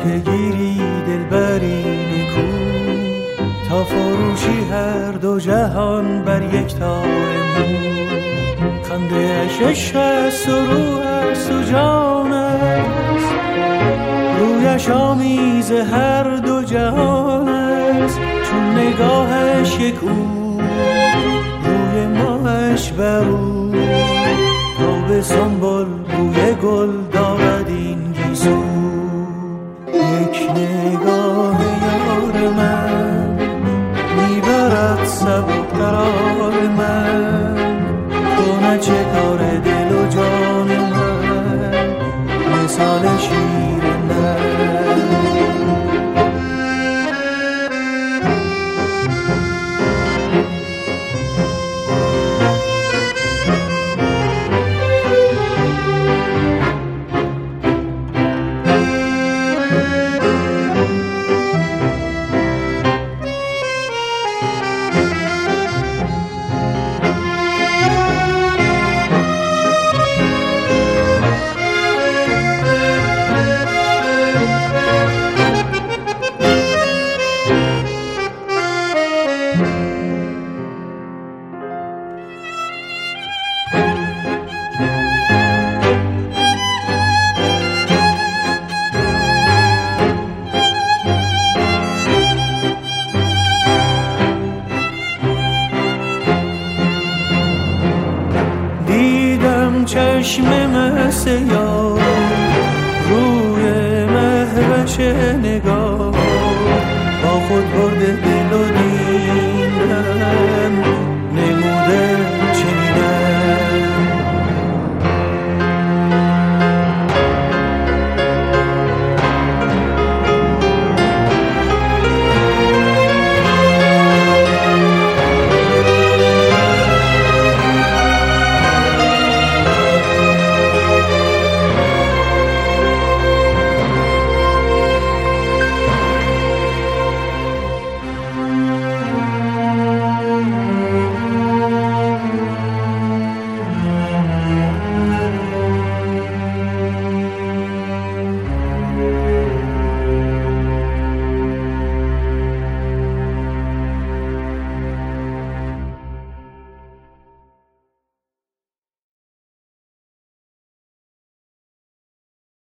که گیری دلبری نکو، تا فروشی هر دو جهان بر یک تار مو. خنده اش عشق است و روح است و جان است، رویش آمیز هر دو جهان است. چون نگاهش یک او، روی ماهش بر او، تا به سنبل بوی گل دارد این گیسو. یک نگاه یار من میبرد سبک قرار من، تو نه چه کار دل و جان من، مثال شیر من. چشم مست یار روی مهوش نگاه، با خود برده